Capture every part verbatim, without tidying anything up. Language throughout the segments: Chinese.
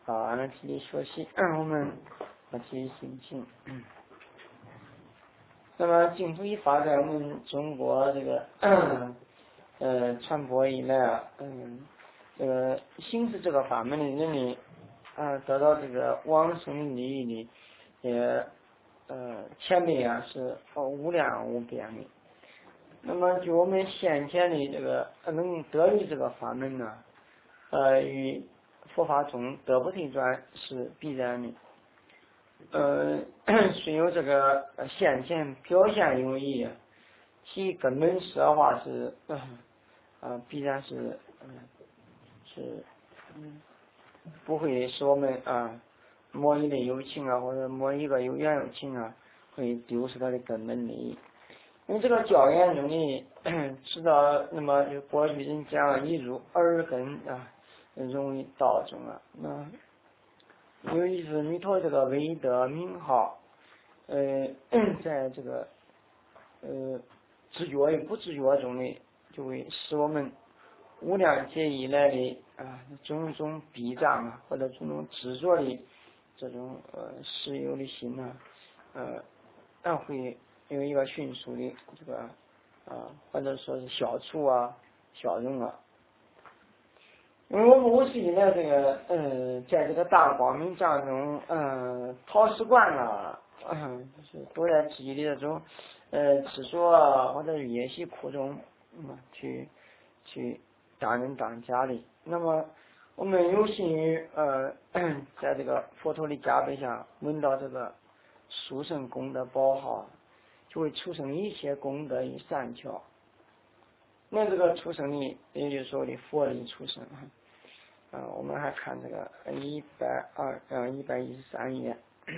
好，按照继续学习，嗯，我们继续行进。那么净土一法在我们中国这个呃传播以来啊，嗯，这个行使这个法门的人呢，啊，得到这个往生的利益呢，也呃前辈啊是无量无边的。那么就我们先前的这个能得于这个法门呢，呃，与佛法中得不退转是必然的。呃，虽有这个先前表现有异，其根本实化是呃呃必然是嗯、呃、是嗯不会使我们啊某一类有情啊或者某一个有缘有情啊会丢失它的根本利益。因为这个教言中呢，知道那么就过去人讲一入耳根啊，容易道中啊，那由于是弥陀这个威德名号，呃，在这个呃知觉与不知觉中呢，就会使我们无量劫以来的啊种种逼障啊，或者种种执着的这种呃实有的心呢、啊，呃，那会有一个迅速的这个啊，或者说是消除啊、消融啊。因为我们无始以来这个呃，在这个大光明当中，嗯、呃，陶习惯了，嗯，就是都在自己的这种呃执着啊，或者业习苦中，嗯，去去当人当家的。那么我们有幸于呃，在这个佛陀的加被下闻到这个殊胜功德宝号，就会出生一切功德与善巧。那这个出生的，也就是说的佛力出生。啊、呃，我们还看这个一百二呃一百一十三页，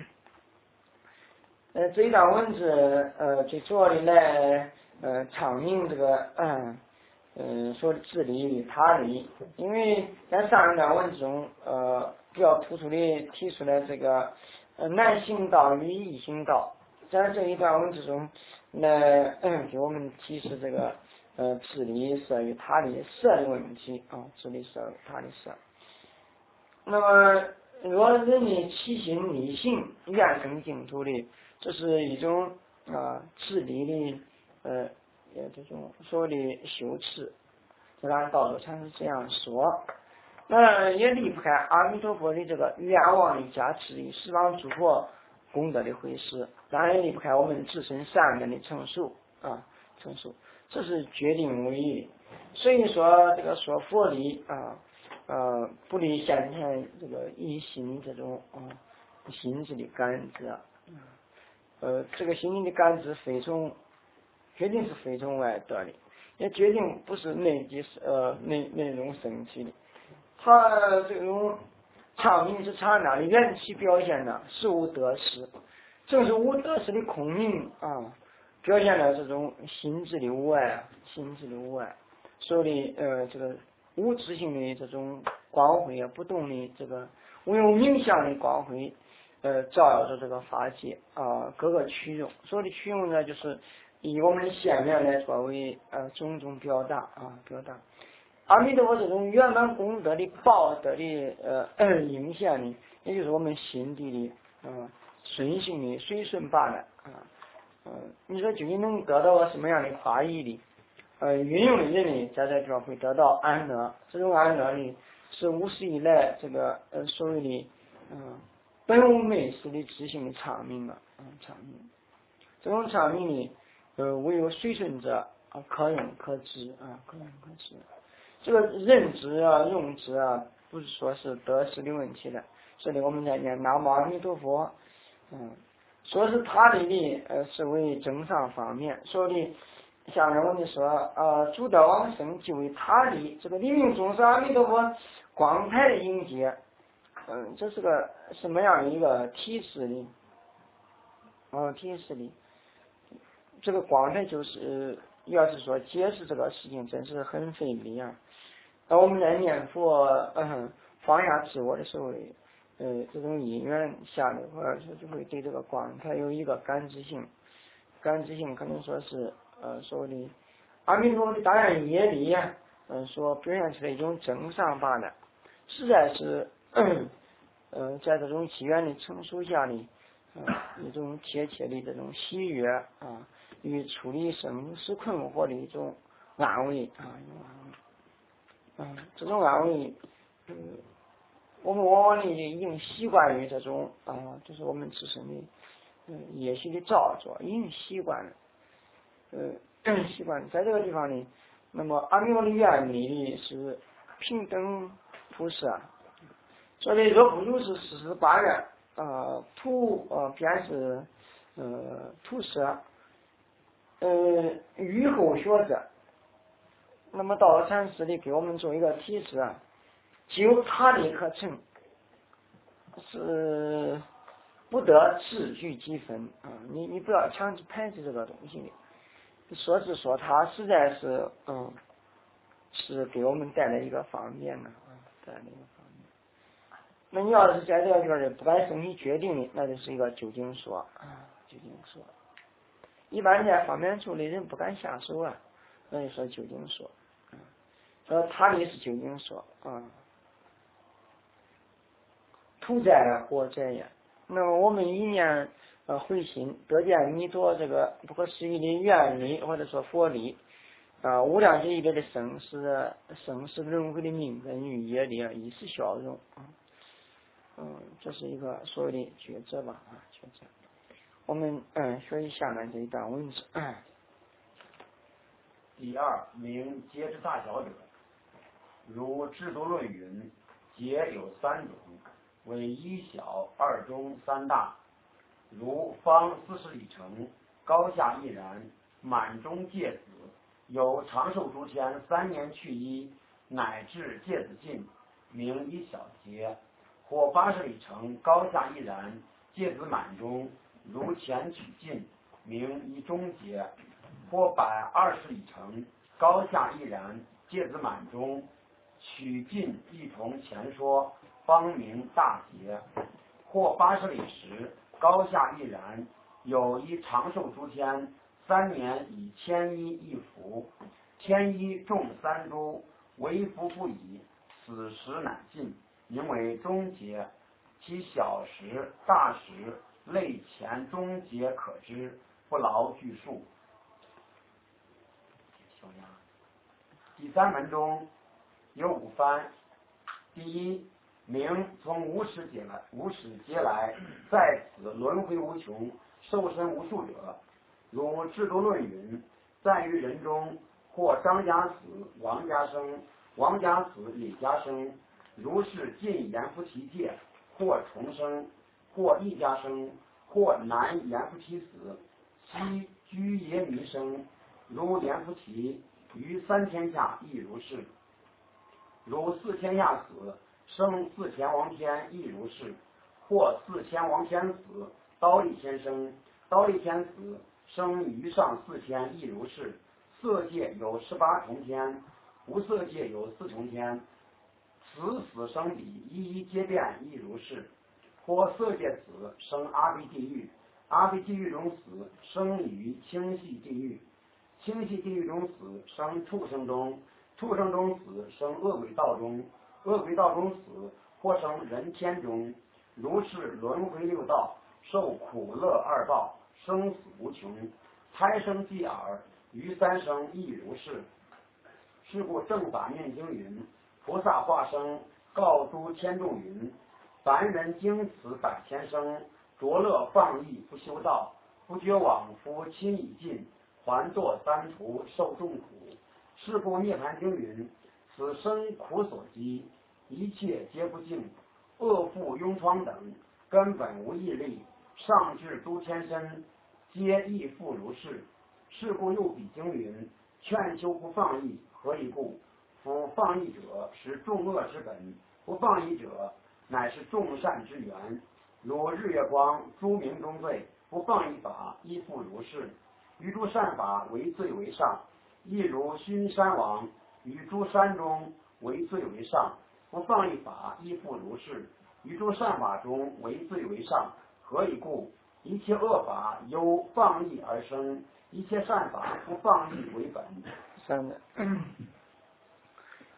呃这一段文字呃最主要的来呃阐明这个嗯嗯、呃、说的自利与他利，因为在上一段文字中呃比较突出的提出来这个呃难行道与易行道，在这一段文字中来嗯给我们提示这个呃自利舍与他利舍的问题啊，自利舍与他利舍。那么，若人的起心立性愿生净土的，这是一种啊自利的呃呃这种所谓的修持。这按道德禅是这样说，那也离不开阿弥陀佛的这个愿望的加持与十方诸佛功德的回施，当然也离不开我们自身善根的成熟啊成熟，这是决定为义。所以说这个说佛理啊。呃，不离先前这个一心这种啊、呃、心智的感知啊，呃，这个心灵的感知非从，决定是非从外得的，也决定不是内即是呃内内容升起的，它这种昌明之刹那的缘起表现呢，是无得失，正是无得失的空明啊，表现了这种心智的无碍，心智的无碍，所以呃这个。无知性的这种光辉啊，不动的这个无有冥想的光辉，呃，照耀着这个法界啊，各个区用。所谓的区用呢，就是以我们的显面来作为呃种种表达啊，表达。阿弥陀佛这种圆满功德的报德的呃影现呢，也就是我们心地的呃顺性的随顺罢了啊。嗯、呃，你说究竟能得到什么样的法益的？呃，运用的人呢，在这地方会得到安乐，这种安乐呢，是无始以来这个呃所谓的嗯、呃、本无昧识的知性的昌明啊，嗯昌明，这种昌明呢，呃唯有随顺者啊可用可知啊可用可知，这个认知啊用知啊，不是说是得失的问题了，所以我们在念南无阿弥陀佛，嗯，说是他的呢，呃是为正上方面，说的。下面我们说，呃，主得往生即为他利，这个黎明中是阿弥陀佛光台的迎接，嗯，这是个什么样的一个提示呢？哦，提示的，这个光台就是，要是说解释这个事情，真是很费力啊。当我们在念佛，嗯，放下自我的时候，呃，这种因缘下的话，就就会对这个光台有一个感知性，感知性可能说是。呃，所谓的阿弥陀佛的当然业力呀，嗯、呃，所表现出来一种真相罢了，实在是，嗯呃，在这种机缘的成熟下呢，呃，一种贴切的这种喜悦啊，与处理生死困惑的一种安慰啊，一种安慰，嗯，这种安慰，嗯，我们往往呢已经习惯于这种啊，就是我们自身的嗯业习的造作，已经习惯了，呃，习惯在这个地方呢，那么阿弥陀的原理呢是平等普摄。所以若不如是四十八愿，呃，图呃便是呃图舍，呃雨后学者。那么道了禅师里给我们做一个提示啊，只有他力可成，是不得自具积分啊、呃！你你不要强制排斥这个东西，说是说他实在是嗯，是给我们带来一个方便的啊，带来一个方便。那你要是在这个地方是不敢生起决定的，那就是一个究竟说啊，究竟说。一般在方便处的人不敢下手啊，那就说究竟说，啊，说他的是究竟说啊，图在或在也。那么我们一念呃回心，得见弥陀这个不可思议的愿力或者说佛力啊，无量劫以来的生死生死轮回的命根与业力啊，一时消融啊。嗯，这是一个所谓的抉择吧啊，抉择。我们嗯学习下面这一段文字。嗯、 第二，名劫之大小者，如制度论云：劫有三种，为一小、二中、三大。如方四十里程，高下亦然。满中芥子，有长寿诸天三年去一，乃至芥子尽，名一小劫。或八十里程，高下亦然，芥子满中，如前取尽，名一中劫。或百二十里程，高下亦然，芥子满中，取尽亦同前说，方名大劫。或八十里时，高下亦然，有一长寿诸天，三年以千一一服，天一重三株，为服不已，此时乃尽，名为中劫。其小时、大时，类前中劫可知，不劳具数。第三门中有五番。第一，名从无始劫来，无始劫来，在此轮回无穷，受身无数者。如制度论云：在于人中，或张家死，王家生，王家死，李家生。如是尽阎浮提界，或重生，或一家生，或难阎浮提死，其居耶弥生。如阎浮提于三天下亦如是。如四天下死，生四天王天亦如是。或四天王天死，刀立天生，刀立天死，生于上四天亦如是。色界有十八重天，无色界有四重天，此死生彼，一一皆变亦如是。或色界死，生阿鼻地狱，阿鼻地狱中死，生于清细地狱，清细地狱中死，生畜生中，畜生中死，生恶鬼道中，恶鬼道中死，或生人天中。如是轮回六道，受苦乐二报，生死无穷。胎生继耳，于三生亦如是。是故正法念经云：菩萨化生，告诸天众云：凡人经此百千生，着乐放逸不修道，不觉往复亲已尽，还堕三途受众苦。是故涅盘经云：此生苦所积，一切皆不净，恶妇庸疮等，根本无毅力，上至诸天身，皆亦复如是。是故又比经云：劝修不放逸，何以故？夫放逸者，是众恶之本；不放逸者，乃是众善之源。如日月光，诸明中最；不放逸法，亦复如是。于诸善法为最为上，亦如熏山王，于诸山中为最为上；不放逸法，亦复如是。于诸善法中为最为上。何以故？一切恶法由放逸而生，一切善法不放逸为本。 三的，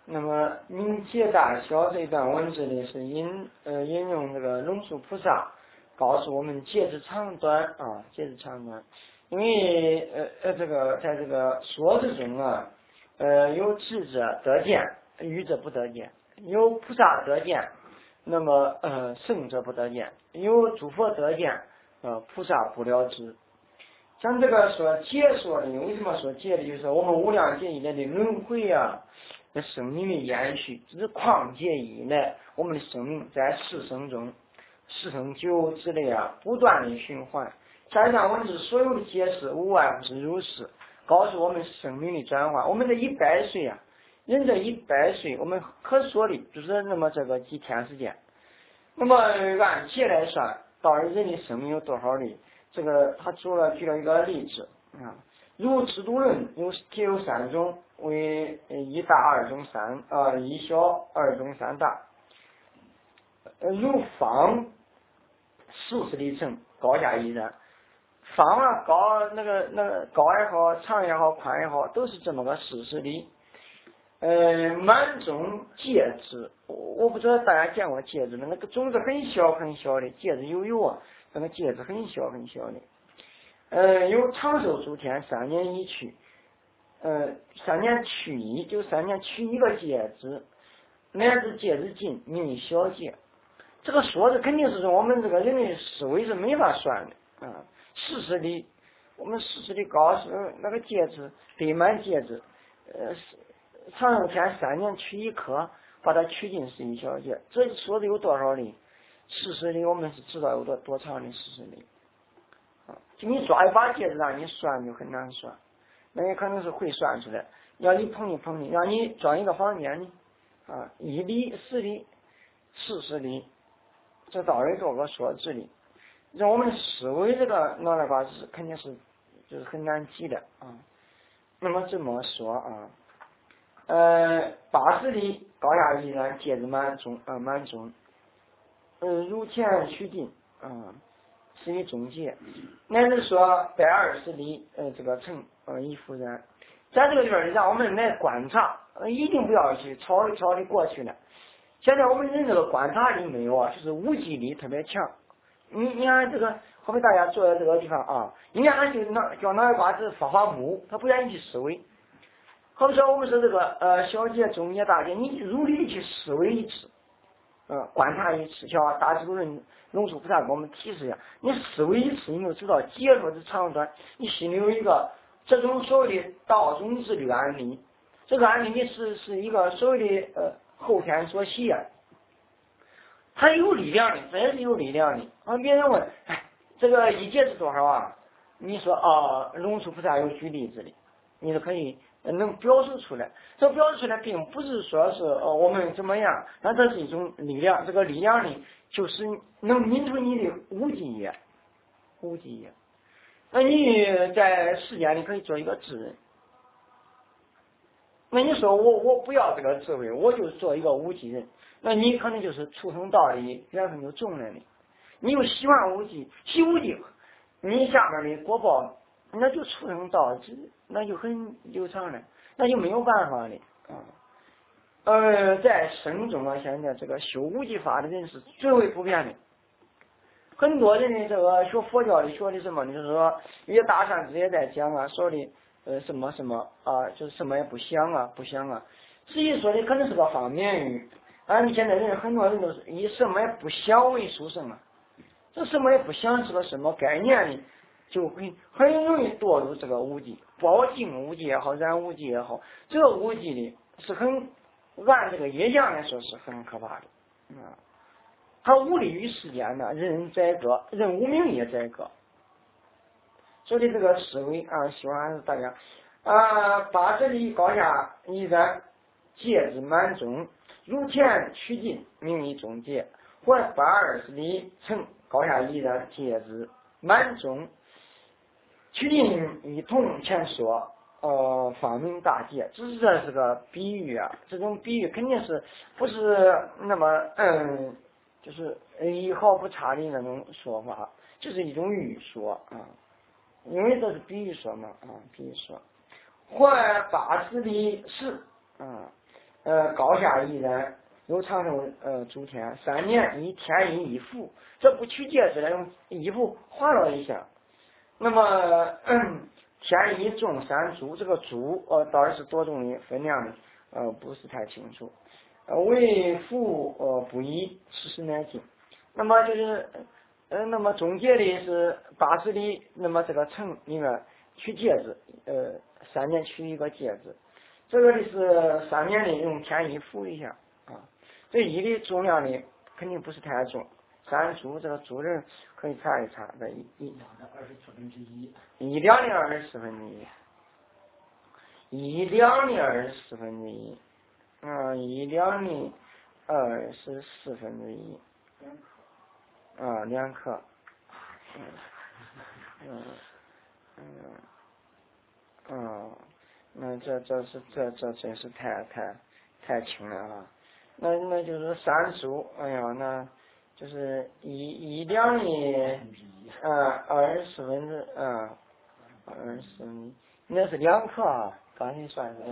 那么名节大小这一段文字呢，是引呃引用这个龙树菩萨告诉我们节之长短啊，节之长短。因为呃呃这个在这个说之中啊，呃有智者得见，愚者不得见；有菩萨得见，那么呃圣者不得见；有诸佛得见，呃菩萨不了知。像这个说劫说的，为什么说劫的？就是说我们无量劫以来的轮回啊，那生命的延续，只是旷劫以来，我们的生命在世生中、世生九之内啊，不断的循环。下一段文字所有的解释无外乎是如是，告诉我们生命的转换。我们这一百岁啊，人这一百岁，我们可说的就是那么这个几天时间。那么按劫来算，到底人的生命有多少里？这个他主要举了一个例子啊，如制度论有皆有三种，为一大二中三啊，一小二中三大。如方数十里程，高下亦然。方啊高那个那个高也好，长也好，宽也好，都是这么个四十里。呃，满中戒指，我不知道大家见过戒指吗？那个种子很小很小的戒指有有啊，那个戒指很小很小的。呃，有长寿诸天，三年一去，呃，三年取一，就三年取一个戒指，乃至戒指尽，名为小戒。这个说的肯定是说我们这个人的思维是没法算的啊。四十里，我们四十里高是那个戒指堆满戒指，呃，长寿天三年取一颗，把它取尽是一小戒。这说的有多少里？四十里，我们是知道有多多长的四十里。就你抓一把戒指让你算就很难算，那也可能是会算出来。要你碰一碰你，让你装一个房间呢，啊，一里、十里、四十里，这到底多个数字里？让我们思维这个脑袋瓜是肯定是就是很难记的啊。那么这么说啊，呃，八十里高下亦然，戒指满中呃满中，呃如前取尽啊。是一中介，乃至说百二十里，呃，这个成呃一复然，在这个地方让我们来观察，呃，一定不要去抄一抄的过去了。现在我们人这个观察力没有啊，就是无记力特别强。你你看这个，后面大家坐在这个地方啊，人家就脑叫脑袋瓜子发发木，他不愿意去思维。好比说我们说这个呃小节、中节、大节，你如理的去思维一次。呃，观察一次，像大智度论龙树菩萨给我们提示一下，你思维一次，你就知道结说的长短，你心里有一个这种所谓的道中之律案例，这个案例呢是是一个所谓的呃后天所写，它有力量的，这也是有力量的。啊，别人问，哎，这个一节是多少啊？你说啊，龙树菩萨有举例子的，你就可以。能表述出来，这表述出来并不是说是呃我们怎么样，那这是一种力量，这个力量呢，就是能抿出你的无记业，无记业。那你在世间里可以做一个智人，那你说我我不要这个智慧，我就做一个无记人，那你可能就是畜生道里缘分就重了的，你又喜欢无记，喜无记，你下面的果报。那就畜生道，那就很流畅了，那就没有办法了啊。呃，在生中啊，现在这个修无记法的人是最为普遍的。很多人的这个学佛教的学的什么，就是说，一些大善之也在讲啊，说的呃什么什么啊，就是什么也不想啊，不想啊。实际说的可能是个方面语，而你现在人很多人都是以什么也不想为书生啊，这什么也不想是个什么概念呢？就会很容易堕入这个无记，包净无记也好，染无记也好，这个无记的是很按这个业相来说是很可怕的啊。它无利于世间呢，人宰割，人无名也宰割。所以这个思维啊，希望还是大家啊，八十里高下亦然，戒之满中，如前取尽，名为中戒；或八二十里成，高下亦然，戒之满中。取尽与同前说，呃，方明大戒，只是这是个比喻啊，这种比喻肯定是不是那么嗯，就是一毫不差的那种说法，就是一种语说啊，因为这是比喻说嘛啊，比喻说，或八十里是啊， 呃，高下一人，有长寿呃诸天，三年以天衣一服，这不取戒指了，用衣服划了一下。那么、嗯、天衣重三铢，这个铢呃到底是多重的分量的，呃不是太清楚。呃，为服呃不一，十十乃斤。那么就是呃，那么总结的是八十里，那么这个城里面取戒指，呃，三年取一个戒指。这个的是三年的用天衣服一下啊，这一的重量的肯定不是太重，三铢这个铢人可以查一查，这一一二十四分之一， 一两的二十四分之一，一两的二十四分之一，嗯，一两的二十四分之一，啊，两克，嗯嗯嗯嗯。那这这是这这真是太太太轻了啊！那那就是三铢，哎呀，那就是一一两的，呃，二十分之，呃，二十，那是两克啊，刚才算是，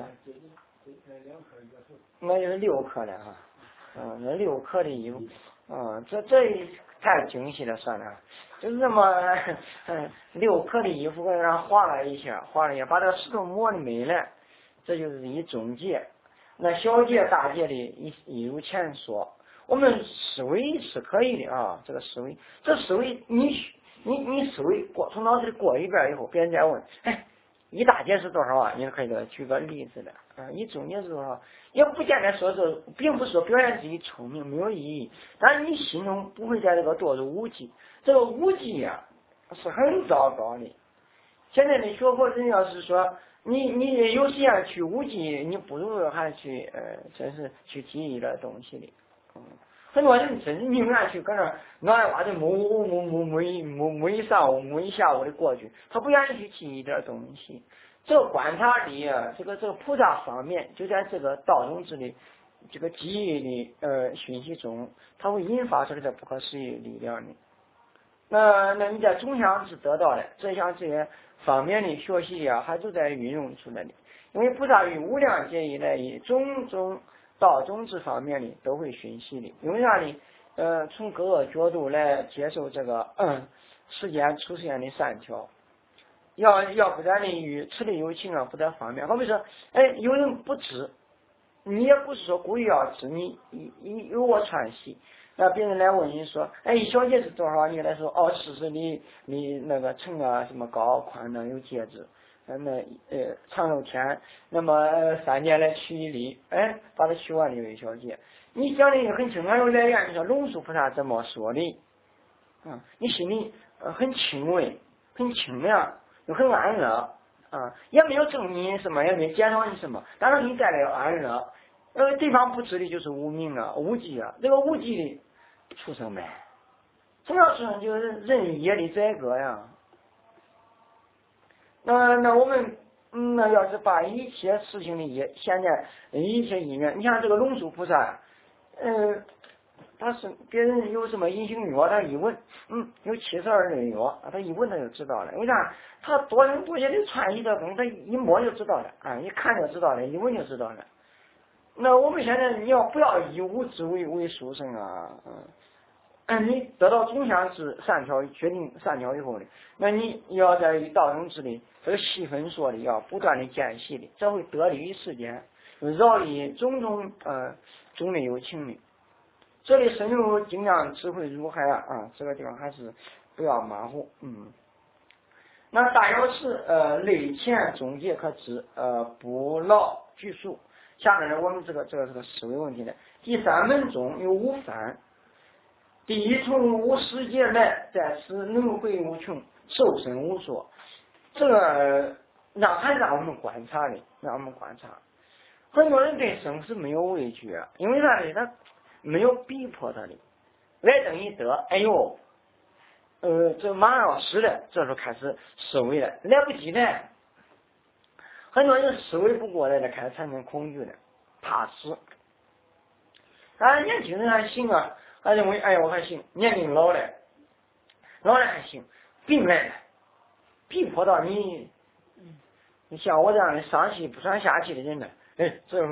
那就是六克了哈，嗯，那六克的衣服，嗯，这这太精细了，算了，就是这么，嗯，六克的衣服给它划了一下，划了一下，把这个石头磨的没了，这就是一中介。那小节大节的一一如前说，我们思维是可以的啊，这个思维，这思维你你你思维过从脑子里过一遍以后，别人再问，哎，一大节是多少啊？你可以给他举个例子的啊，一中节是多少？也不见得说是，并不是说表现自己聪明没有意义，但是你心中不会在这个堕入无稽，这个无稽呀是很糟糕的。现在的学佛人要是说你你有时间去无稽，你不如还去呃，真是去记忆点东西的。嗯，很多人真是宁愿去搁那脑袋瓜子摸摸摸摸一摸摸一上午摸一下午的过去，他不愿意去记一点东西。这个观察力啊，这个这个菩萨方面，就在这个道中之的这个记忆的呃讯息中，它会引发出来的不可思议力量的。那那你在中相是得到的，这项这些方面的学习啊，还都在运用出来的。因为菩萨于无量劫以来，以种种道种之方面的都会熏习的。因为啥呢？呃，从各个角度来接受这个嗯世间出现的善巧。要要不然呢，与此类有情啊，不得方便。好比说，哎，有人不知，你也不是说故意要知，你你你有我传习，那别人来问你说，哎，一小节是多少？你来说，哦，四十里里那个城啊，什么高宽呢有戒指，那么呃长寿天，那么、呃、三年来取一粒，哎，把它取完了有一小节，你讲的很清楚，还有来源，你说龙树菩萨怎么说的？啊，你心里、呃、很轻慰，很清凉。又很安乐啊，也没有证明什么，也没检讨你什么，但是你带来安乐。呃，对方不知的就是无明啊、无记啊，这个无记的畜生呗，什么畜生就是人业的宰割呀。那那我们嗯，那要是把一切事情的业，现在一切因缘，你像这个龙树菩萨，嗯、呃。他是别人有什么隐形药，他一闻，嗯，有七十二类药，他一闻他就知道了。为啥？他多人多些的传习的东西，他一摸就知道了，啊，一看就知道了，一闻就知道了。那我们现在你要不要以无知为为书生啊？嗯，嗯，你得到总相之善巧，决定善巧以后呢，那你要在于道中之里，这个细分说的要不断的见习的，这会得利于世间，饶益种种呃种类有情的。这里深入精量，智慧如海啊！啊，这个地方还是不要马虎。嗯，那大小事呃类前总结可知，呃不劳拘束。下面呢，我们这个这个这个思维问题呢，第三门中有五番，第一从无世界来，在此轮回无穷，受身无所。这个让还让我们观察的，让我们观察。很多人对生死没有畏惧啊，因为啥呢？他没有逼迫他的，来等一得，哎呦，呃，这马上要死了，这时候开始思维了，来不及了。很多人思维不过来了，开始产生恐惧了，怕死。当然年轻人还行啊，还认为哎呀我还行，年龄老了，老了还行，病来了，逼迫到你，你像我这样的上气不传下气的人呢，哎，这时候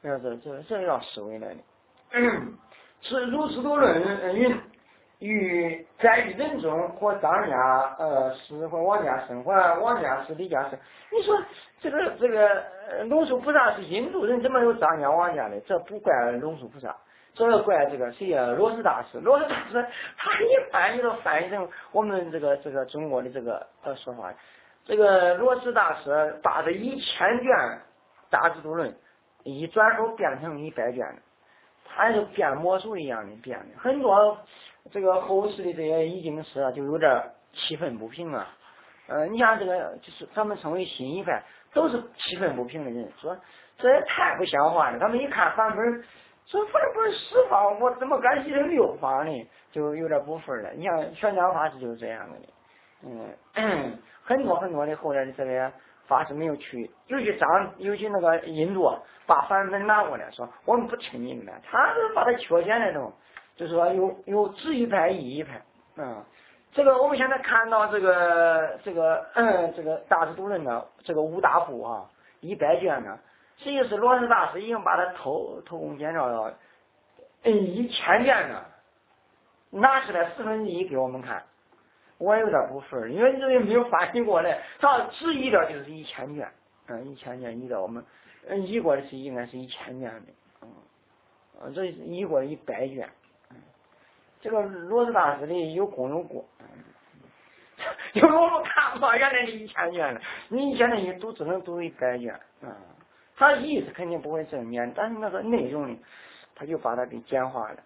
要这这这要思维来的。是如此多论云。与在于人中或张家呃是或王家生或王家是李家生，你说这个这个龙树菩萨是印度人，怎么有张家王家的？这不怪龙树菩萨，这要怪这个谁呀？罗什大师。罗什大师他一翻译都翻译成我们这个这个中国的这个呃说法，这个罗什大师把这一千卷大智度论一转手变成一百卷的，他就变魔术一样的变的，很多。这个后世的这些译经师啊，就有点气愤不平啊。呃，你像这个，就是他们称为新一派，都是气愤不平的人，说这也太不像话了。他们一看梵本，说梵本十方，我怎么敢写成六方呢？就有点不忿了。你像玄奘法师就是这样的。嗯，很多很多的后来的这些法师没有去，尤其张，尤其那个印度把梵本拿过来说，我们不听你们的，他是把它缺陷那种。就是说有有知一派异一派，嗯，这个我们现在看到这个这个嗯这个大智度论的这个五大部啊，一百卷呢，实际是罗什大师已经把它偷偷工减料了，嗯一千卷呢，拿出来四分之一给我们看，我有点不服，因为这个没有翻译过来，他直译的就是一千卷，嗯一千卷译的我们嗯译过的是应该是一千卷的，嗯，这译过一百卷。这个罗什大师的有功有过，有我们看不到原来的一千卷了，你现在一读只能读一百卷，嗯，他意思肯定不会正面，但是那个内容呢，他就把它给简化了。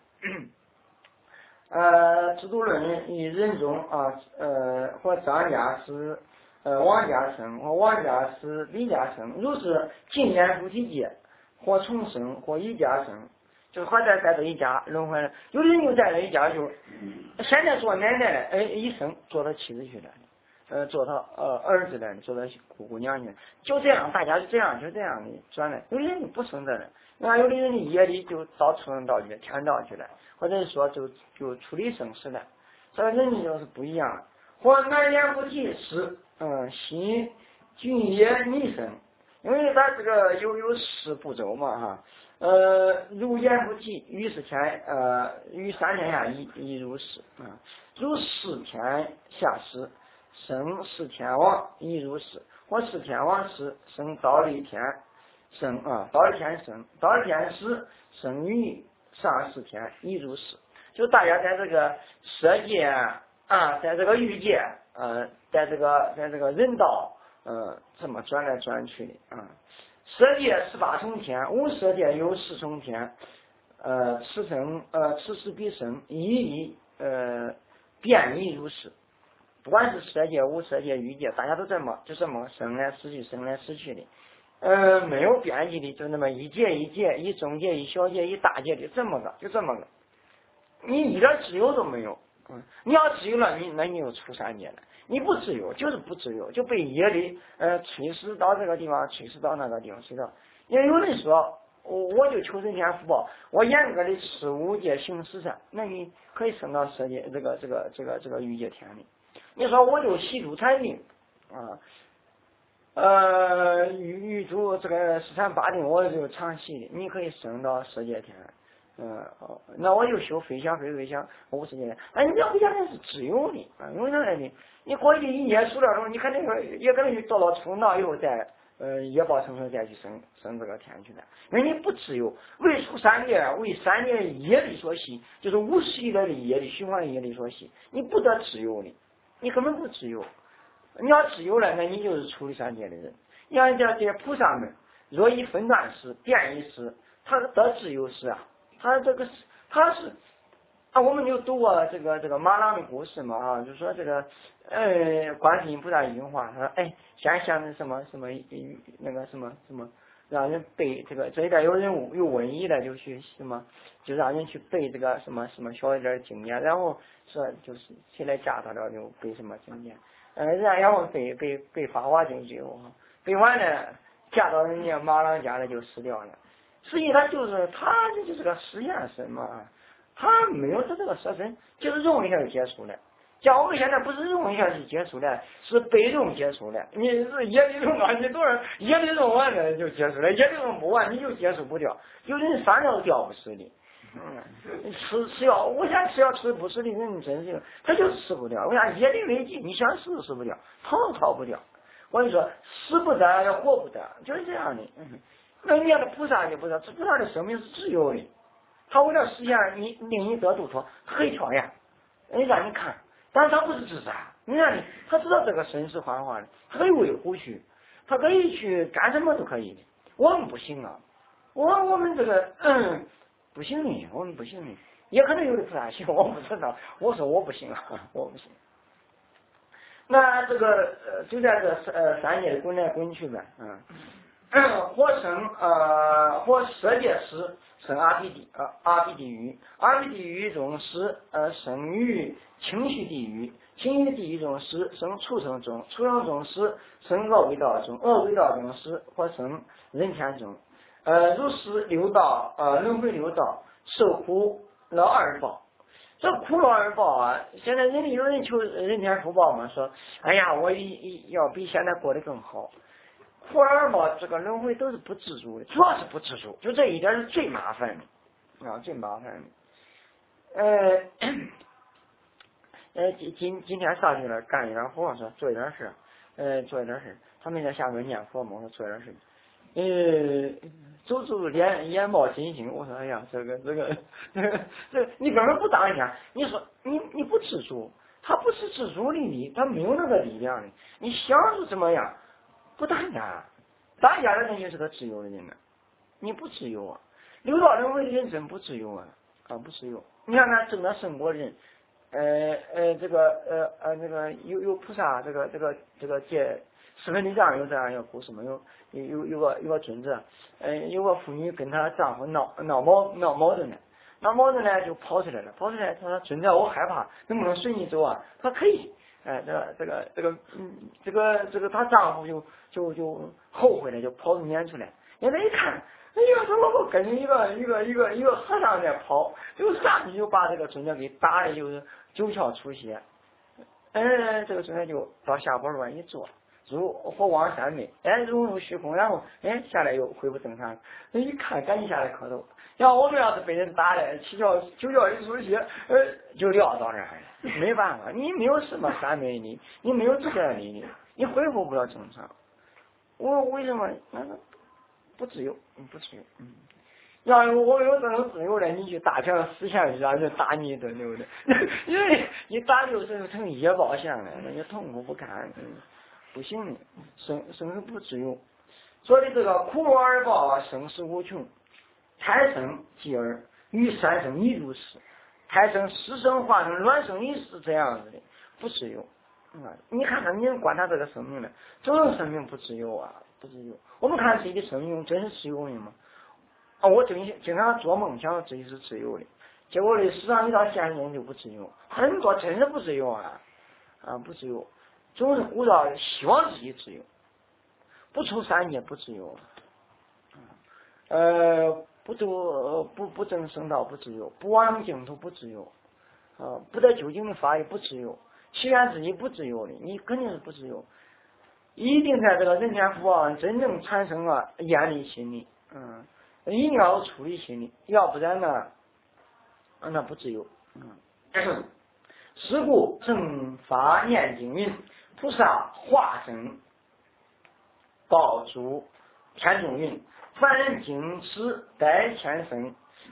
呃，制度论以人中啊，呃，或张家是呃王家生，或王家是李家生，如是近年不体界，或重生，或一家生。就是还在在这一家轮回了，有的人就在这一家就现在做奶奶了，哎，一生做到妻子去了，呃，做到呃儿子了，做到姑姑娘去了，就这样，大家就这样就这样的转了。有的人就不生这了，那有的人的业力就到畜生道去了，天道去了，或者说就就处理生死了，这个人就是不一样了。或南言不提是嗯心俊业逆生，因为他这个有有四步骤嘛哈。呃，如言不及，于是天呃，于三天下一一如是啊，如四天下时生是天王一如是，或是天王时生倒立天生啊，倒立天生，倒立天时生于上四天一如是，就大家在这个色界啊，在这个欲界呃，在这个在这个人道呃，这么转来转去的啊。色界十八重天，无色界有十重天，呃，此生呃，此时彼生，一一呃，变异如是。不管是色界、无色界、欲界，大家都这么就这么生来死去，生来死去的，呃，没有边际的，就那么一界一界，一中界、一小界、一大界的，这么个，就这么个，你一点自由都没有。嗯，你要自由了，你那你就出三界了。你不自由，就是不自由，就被业力呃催使到这个地方，催使到那个地方，是吧？因为有人说，我我就求神仙福报，我严格的吃五戒行十善，那你可以升到色界这个这个这个这个欲界天里。你说我就习主禅定啊，呃欲欲主这个十禅八定，我就常习的，你可以升到色界天。嗯，哦，那我就修飞翔飞飞翔五十年，哎，你要飞翔那是自由的啊，因为啥呢？你过去一年数量中，你肯定也可能去做到冲脑以后再呃业报成熟再去升升这个天去了，因为你不自由，为出三界为三界业力所系，就是五十亿的业力循环的业力所系，你不得自由的，你根本不自由。你要自由了，那你就是出离三界的人。你像这些菩萨们，若以分段时、变异时，他得自由时啊。他这个是，他是啊，我们就读过这个这个马郎的故事嘛啊，就说这个呃，观世音菩萨一句话，他说哎，先想什么什么那个什么什么，让人背这个这一代有人有瘟疫了，就去什么，就让人去背这个什么什么小一点经典，然后说就是谁来驾他了就背什么经典，呃，然后背背背法华经最后，背完了驾到人家马郎家了就死掉了。实际他就是他这就是个实验身嘛，他没有他这个色身，就是用一下就结束了。 像我们现在不是容下去结束了，是被动结束了。你是夜里中啊，你多少夜里中完了就结束了，夜里中不完你就结束不掉，有的人三条掉不死的。嗯，吃吃药，我想吃药吃不死的人真是，他就吃不掉。我想夜里危机，你想死都死不掉，逃都逃不掉。我跟你说，死不得也活不得，就是这样的。嗯，那你看那菩萨就不知道，菩萨的生命是自由的，他为了实现你令你得度处，他可以跳崖，人让你看，但是他不是自杀。你看你，他知道这个生死幻化的，他可以维护去，他可以去干什么都可以的。我们不行啊，我我们这个嗯。不行的，我们不行的，也可能有的菩萨行，我不知道。我说我不行啊，我不行。那这个呃，就在这呃三界滚来滚去呗，嗯。火生呃火色界师生阿鼻地呃阿鼻地狱，阿鼻地狱中师呃生于清虚地狱，清虚地狱中师生畜生中，畜生中师生恶鬼道中，恶鬼道中师或生人天中。呃，如是六道，呃，轮回六道，受苦劳二报。这苦劳二报啊，现在人家有人求人天福报嘛，说，哎呀，我一要比现在过得更好。苦劳二报这个轮回都是不自主的，主要是不自主，就这一点是最麻烦的啊，最麻烦的。呃，呃，今今今天上去了，干一点活，说做一点事，呃，做一点事。他们在下面念佛嘛，我说做点事。呃，走走眼眼冒金星，我说哎呀，这个这个这个这你根本不当下，你说你你不自主，他不是自主的力，他没有那个力量的，你想是怎么样，不当下，当下的人就是个自由的人了，你不自由啊，六道轮回的人真不自由啊，啊不自由，你看看证了圣果人，呃呃这个呃呃那个有有菩萨这个这个这个戒。十分之上有这样一个故事嘛，有有有个有个尊者，呃，有个妇女跟她丈夫闹闹矛闹矛盾呢，闹矛盾呢就跑出来了，跑出来她说尊者我害怕，能不能随你走啊？她可以，哎、呃，这个这个这个嗯这个这个她丈夫就就就后悔了，就跑撵出来，人家一看，哎呀，他老婆跟着一个一个一个一个和尚在跑，就上去就把这个尊者给打的就是九窍出血，哎，这个尊者就到下坡路一坐。入或往山内，哎，融入虚空，然后哎下来又恢复正常。那一看，赶紧下来磕头。要我们要是被人打的，七窍九窍一出血，呃，就撂到那儿了。没办法，你没有什么三昧力，你没有这个力，你恢复不了正常。我为什么？那个不自由，不自由。嗯。要是我有这种自由的，你去大强死前去，让人打你一顿，对不对？因为你打就是成野豹相了，那就痛苦不堪。嗯不行的，生生死不自由，所以这个苦劳而报啊，生死无穷，胎生继而于三生亦如是，胎生湿生化生卵生也是这样子的，不自由。啊、嗯，你看看，你观察这个生命呢，这种生命不自由啊，不自由。我们看自己的生命真是自由的吗？啊，我经经常做梦想自己是自由的，结果呢，实际上一到现实中就不自由，很多真是不自由啊，啊，不自由。总是鼓捣希望自己自由，不出三界不自由，呃，不度不不证圣道不自由，不往净土不自由，啊、呃，不得究竟的法也不自由，祈愿自己不自由的，你肯定是不自由，一定在这个人天福报真正产生了厌离心理，嗯，一定要有出离心理，要不然呢，那不自由，嗯。是故正法念经云：菩萨化身报诸天中云，凡人经此待千生，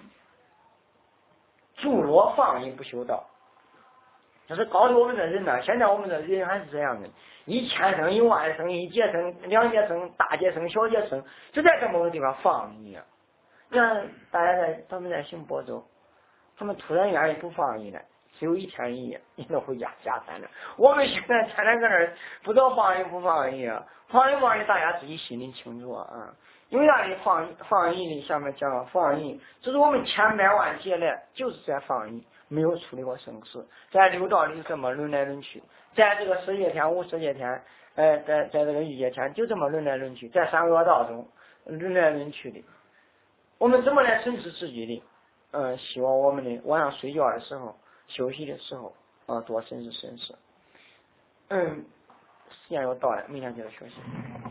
诸若放逸不修道。这是告诉我们的人呢，现在我们的人还是这样的，一千生一万生一劫生两劫生大劫生小劫生，就在这么个地方放逸。你看大家在他们在行播州，他们突然愿意不放逸了。只有一天一夜，你都回家下山了。我们现在天天搁那儿不知道放逸不放逸啊？放逸放逸，大家自己心里清楚啊。因为那里放放逸的，下面讲放逸，这是我们千百万劫来就是在放逸，没有处理过生死，在六道里这么轮来轮去，在这个十界天、无十界天，呃，在在这个欲界天就这么轮来轮去，在三恶道中轮来轮去的。我们怎么来审视自己的？呃，希望我们的晚上睡觉的时候。休息的时候， 啊，多深是深是。嗯，时间要到了，明天接着学习。